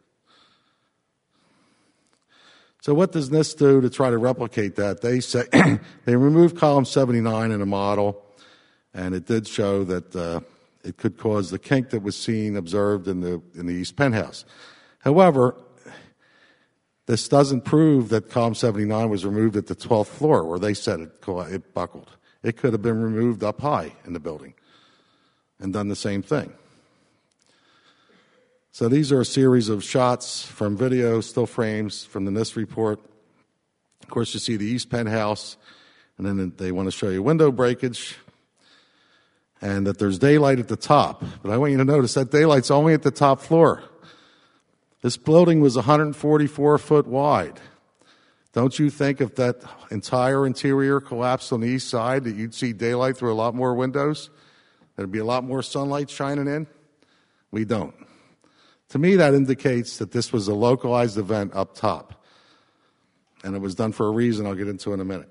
So what does NIST do to try to replicate that? They say they removed column seventy-nine in a model, and it did show that uh, it could cause the kink that was seen, observed in the in the East Penthouse. However, this doesn't prove that column seventy-nine was removed at the twelfth floor, where they said it, it buckled. It could have been removed up high in the building and done the same thing. So these are a series of shots from video, still frames from the NIST report. Of course, you see the East Penthouse, and then they want to show you window breakage, and that there's daylight at the top. But I want you to notice that daylight's only at the top floor. This building was one hundred forty-four foot wide. Don't you think if that entire interior collapsed on the east side that you'd see daylight through a lot more windows? There'd be a lot more sunlight shining in? We don't. To me, that indicates that this was a localized event up top. And it was done for a reason I'll get into in a minute.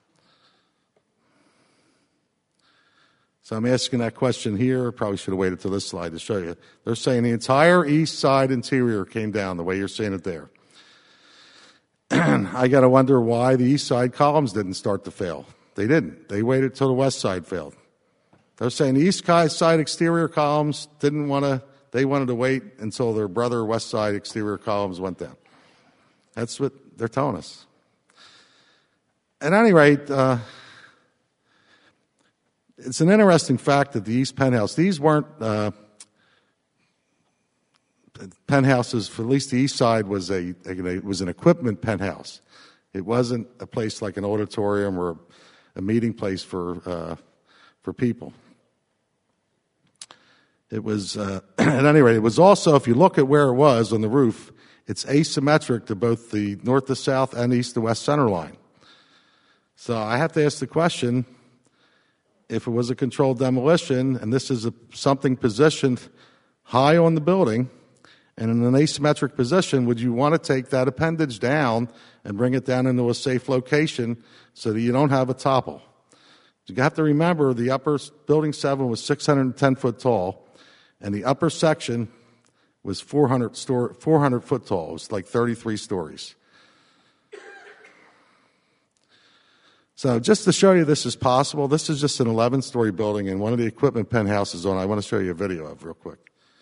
So I'm asking that question here. Probably should have waited till this slide to show you. They're saying the entire east side interior came down the way you're seeing it there. I got to wonder why the east side columns didn't start to fail. They didn't. They waited till the west side failed. They're saying the east side exterior columns didn't want to, they wanted to wait until their brother west side exterior columns went down. That's what they're telling us. At any rate, uh, it's an interesting fact that the East Penthouse, these weren't uh, penthouses, for at least the east side was a, a was an equipment penthouse. It wasn't a place like an auditorium or a meeting place for uh, for people. It was, uh, at any rate, it was also, if you look at where it was on the roof, it's asymmetric to both the north to south and east to west center line. So I have to ask the question, if it was a controlled demolition, and this is a, something positioned high on the building, and in an asymmetric position, would you want to take that appendage down and bring it down into a safe location so that you don't have a topple? You have to remember the upper building seven was six hundred ten foot tall, and the upper section was four hundred, store, four hundred foot tall. It was like thirty-three stories. So just to show you this is possible, this is just an eleven-story building, and one of the equipment penthouses on. I want to show you a video of real quick.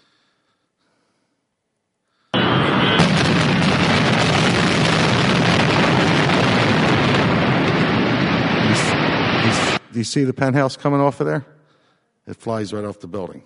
Do you see the penthouse coming off of there? It flies right off the building.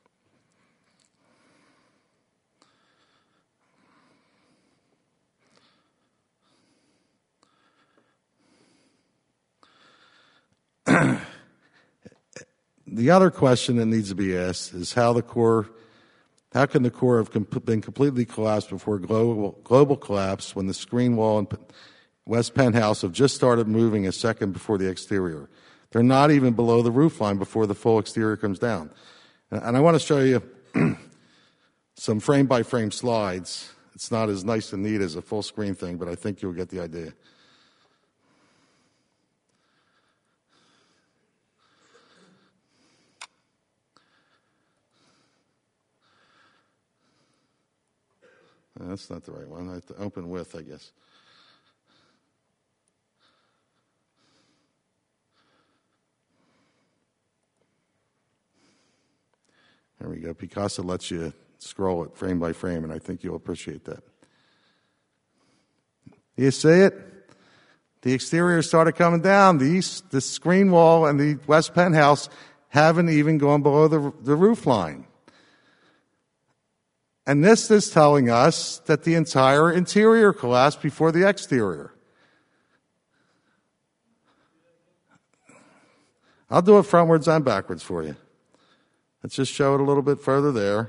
The other question that needs to be asked is how the core, how can the core have comp- been completely collapsed before global, global collapse when the screen wall and West Penthouse have just started moving a second before the exterior? They're not even below the roof line before the full exterior comes down. And I want to show you some frame-by-frame slides. It's not as nice and neat as a full screen thing, but I think you'll get the idea. That's not the right one. I have to open with, I guess. There we go. Picasso lets you scroll it frame by frame, and I think you'll appreciate that. You see it? The exterior started coming down. The east, the screen wall and the West Penthouse haven't even gone below the, the roof line. And this is telling us that the entire interior collapsed before the exterior. I'll do it frontwards and backwards for you. Let's just show it a little bit further there.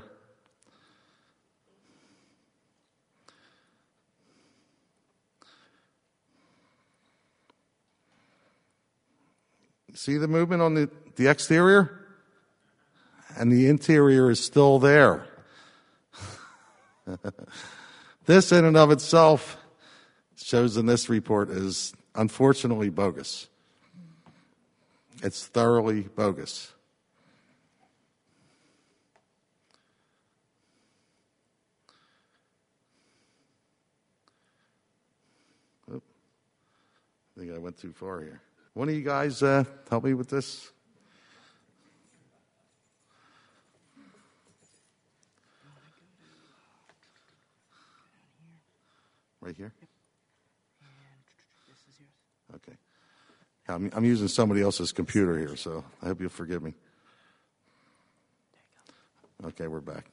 See the movement on the, the exterior? And the interior is still there. This in and of itself shows in this report is unfortunately bogus. It's thoroughly bogus. Oop. I think I went too far here. One of you guys uh, help me with this? Right here? Okay. I'm, I'm using somebody else's computer here, so I hope you'll forgive me. Okay, we're back.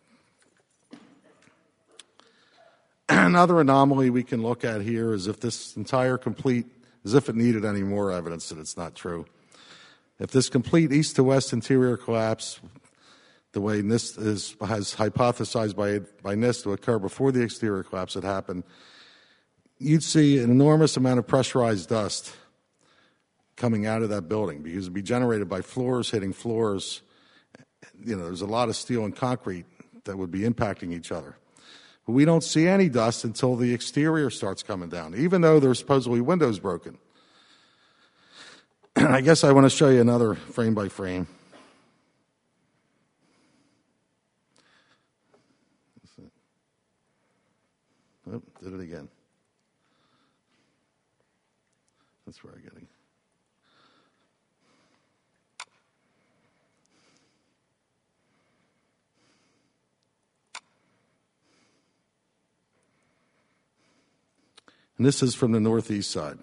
Another anomaly we can look at here is if this entire complete, as if it needed any more evidence that it's not true. If this complete east to west interior collapse, the way NIST is, has hypothesized by, by NIST to occur before the exterior collapse had happened, you'd see an enormous amount of pressurized dust coming out of that building because it'd be generated by floors hitting floors. You know, there's a lot of steel and concrete that would be impacting each other. But we don't see any dust until the exterior starts coming down, even though there's supposedly windows broken. I guess I want to show you another frame by frame. Oh, did it again. That's where I'm getting. And this is from the northeast side.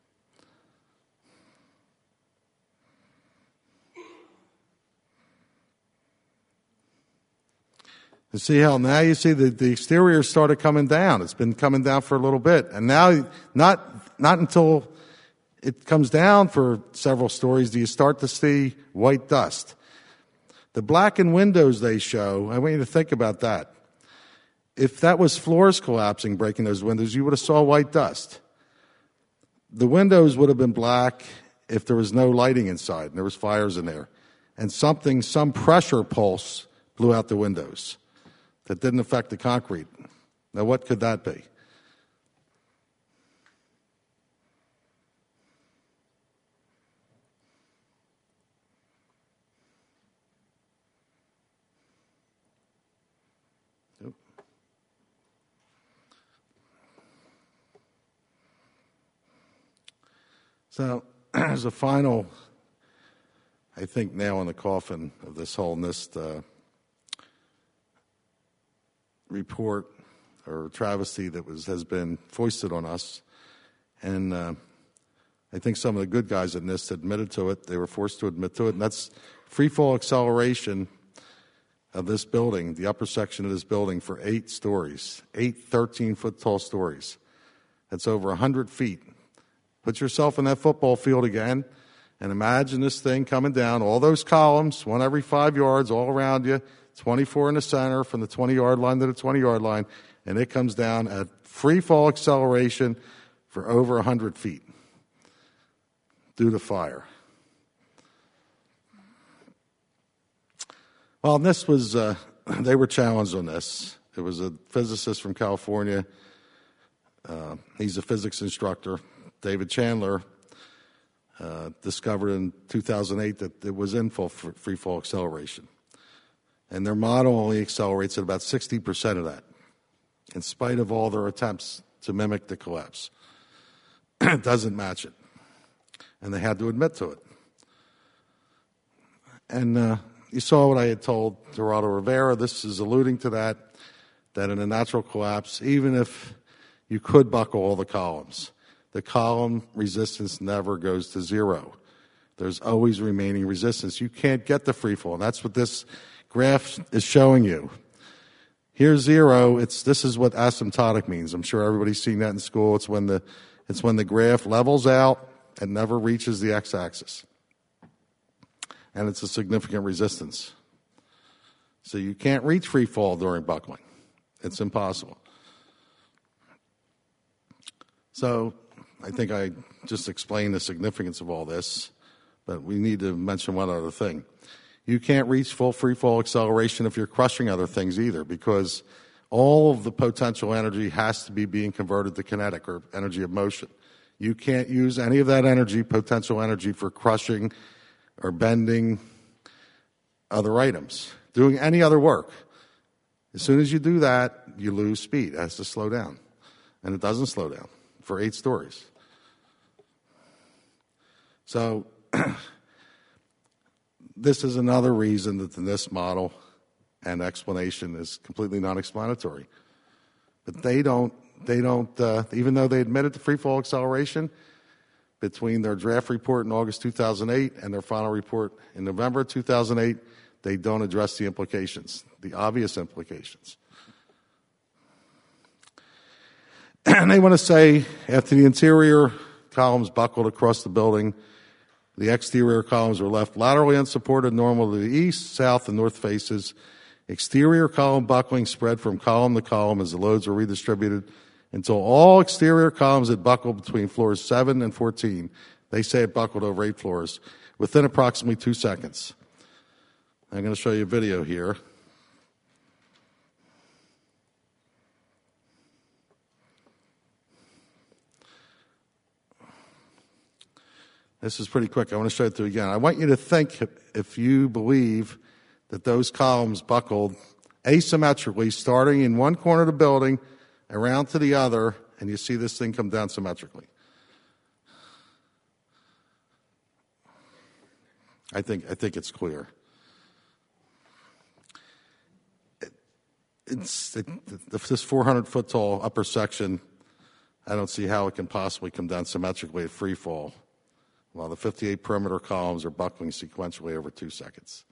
You see how now you see the, the exterior started coming down. It's been coming down for a little bit. And now, not, not until it comes down for several stories do you start to see white dust. The blackened windows they show, I want you to think about that. If that was floors collapsing, breaking those windows, you would have saw white dust. The windows would have been black if there was no lighting inside and there was fires in there. And something, some pressure pulse blew out the windows that didn't affect the concrete. Now, what could that be? So, as a final, I think, nail in the coffin of this whole NIST uh, report or travesty that was has been foisted on us, and uh, I think some of the good guys at NIST admitted to it. They were forced to admit to it, and that's free fall acceleration of this building, the upper section of this building, for eight stories, eight thirteen-foot tall stories. That's over one hundred feet. Put yourself in that football field again and imagine this thing coming down, all those columns, one every five yards, all around you, twenty-four in the center from the twenty-yard line to the twenty-yard line, and it comes down at free fall acceleration for over one hundred feet due to fire. Well, this was, uh, they were challenged on this. It was a physicist from California. Uh, he's a physics instructor. David Chandler uh, discovered in two thousand eight that it was in full free fall acceleration. And their model only accelerates at about sixty percent of that, in spite of all their attempts to mimic the collapse. It doesn't match it. And they had to admit to it. And uh, you saw what I had told Geraldo Rivera. This is alluding to that, that in a natural collapse, even if you could buckle all the columns, the column resistance never goes to zero. There's always remaining resistance. You can't get the free fall. And that's what this graph is showing you. Here's zero. It's this is what asymptotic means. I'm sure everybody's seen that in school. It's when the it's when the graph levels out and never reaches the x-axis. And it's a significant resistance. So you can't reach free fall during buckling. It's impossible. So I think I just explained the significance of all this. But we need to mention one other thing. You can't reach full free fall acceleration if you're crushing other things either, because all of the potential energy has to be being converted to kinetic or energy of motion. You can't use any of that energy, potential energy, for crushing or bending other items, doing any other work. As soon as you do that, you lose speed. It has to slow down. And it doesn't slow down for eight stories. So this is another reason that the NIST model and explanation is completely non-explanatory. But they don't, they don't uh, even though they admitted to free fall acceleration, between their draft report in August two thousand eight and their final report in November two thousand eight, they don't address the implications, the obvious implications. And they want to say, after the interior columns buckled across the building, the exterior columns were left laterally unsupported, normal to the east, south, and north faces. Exterior column buckling spread from column to column as the loads were redistributed until all exterior columns had buckled between floors seven and fourteen. They say it buckled over eight floors within approximately two seconds. I'm going to show you a video here. This is pretty quick. I want to show it to you again. I want you to think, if you believe that those columns buckled asymmetrically, starting in one corner of the building, around to the other, and you see this thing come down symmetrically. I think I think it's clear. It, it's it, this four hundred foot tall upper section. I don't see how it can possibly come down symmetrically at free fall, while the fifty-eight perimeter columns are buckling sequentially over two seconds.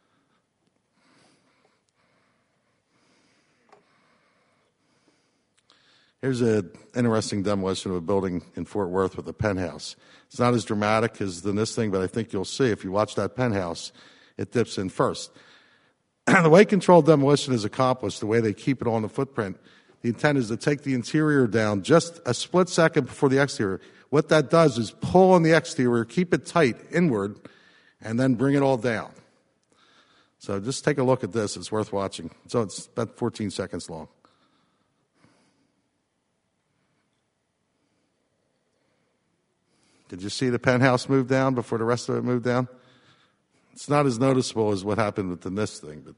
Here's an interesting demolition of a building in Fort Worth with a penthouse. It's not as dramatic as the NIST thing, but I think you'll see if you watch that penthouse, it dips in first. The way controlled demolition is accomplished, the way they keep it on the footprint, the intent is to take the interior down just a split second before the exterior. What that does is pull on the exterior, keep it tight inward, and then bring it all down. So just take a look at this. It's worth watching. So it's about fourteen seconds long. Did you see the penthouse move down before the rest of it moved down? It's not as noticeable as what happened with the NIST thing, but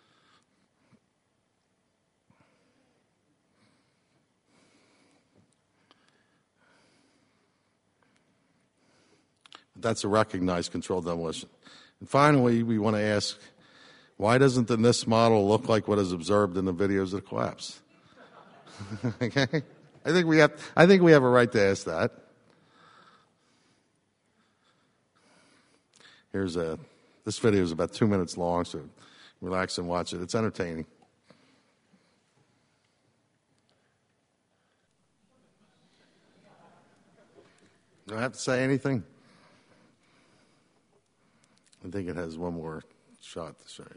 that's a recognized controlled demolition. And finally, we want to ask, why doesn't the NIST model look like what is observed in the videos of the collapse? Okay? I think we have I think we have a right to ask that. Here's a, this video is about two minutes long, so relax and watch it. It's entertaining. Do I have to say anything? I think it has one more shot to show you.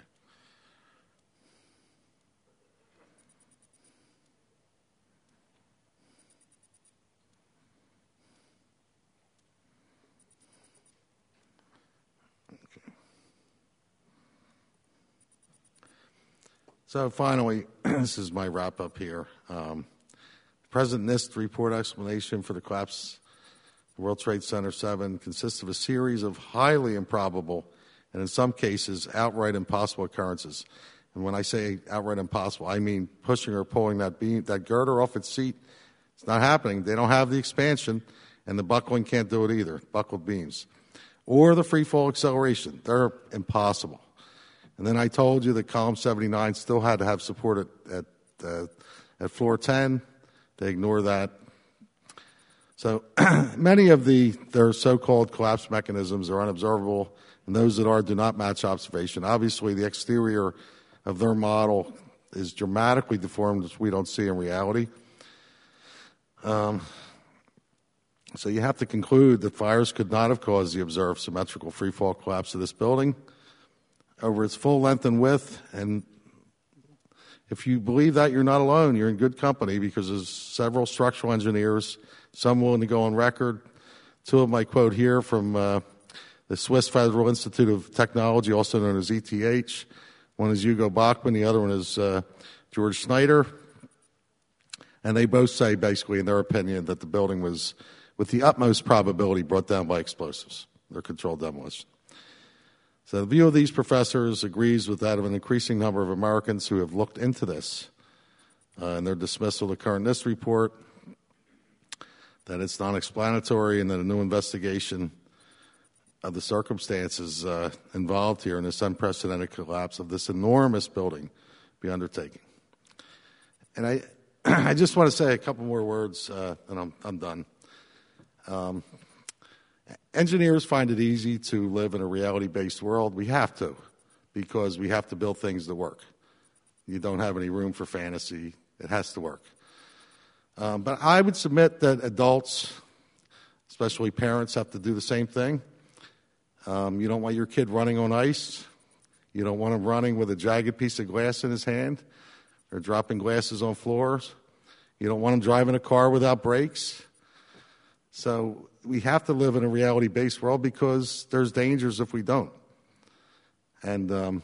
So finally, this is my wrap-up here. Um, President NIST report explanation for the collapse of World Trade Center seven consists of a series of highly improbable and in some cases outright impossible occurrences. And when I say outright impossible, I mean pushing or pulling that beam, that girder off its seat. It's not happening. They don't have the expansion, and the buckling can't do it either, buckled beams. Or the free fall acceleration. They're impossible. And then I told you that column seventy-nine still had to have support at, at, uh, at floor ten. They ignore that. So many of the their so-called collapse mechanisms are unobservable, and those that are do not match observation. Obviously, the exterior of their model is dramatically deformed, which we don't see in reality. Um, so you have to conclude that fires could not have caused the observed symmetrical free-fall collapse of this building over its full length and width. And if you believe that, you're not alone. You're in good company, because there's several structural engineers, some willing to go on record. Two of them I quote here from uh, the Swiss Federal Institute of Technology, also known as E T H. One is Hugo Bachmann, the other one is uh, George Schneider. And they both say, basically, in their opinion, that the building was, with the utmost probability, brought down by explosives, or controlled demolition. So the view of these professors agrees with that of an increasing number of Americans who have looked into this uh, in their dismissal of the current NIST report, that it's non-explanatory and that a new investigation of the circumstances uh, involved here in this unprecedented collapse of this enormous building be undertaken. And I, I just want to say a couple more words, uh, and I'm, I'm done. Um, Engineers find it easy to live in a reality-based world. We have to, because we have to build things that work. You don't have any room for fantasy. It has to work. Um, but I would submit that adults, especially parents, have to do the same thing. Um, you don't want your kid running on ice. You don't want him running with a jagged piece of glass in his hand or dropping glasses on floors. You don't want him driving a car without brakes. So we have to live in a reality-based world because there's dangers if we don't. And um,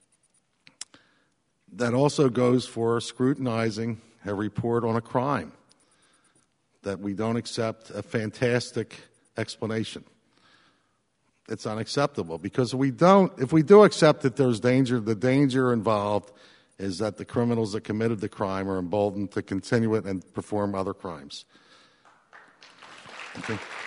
that also goes for scrutinizing a report on a crime, that we don't accept a fantastic explanation. It's unacceptable because we don't, if we do accept that there's danger, the danger involved is that the criminals that committed the crime are emboldened to continue it and perform other crimes. Okay.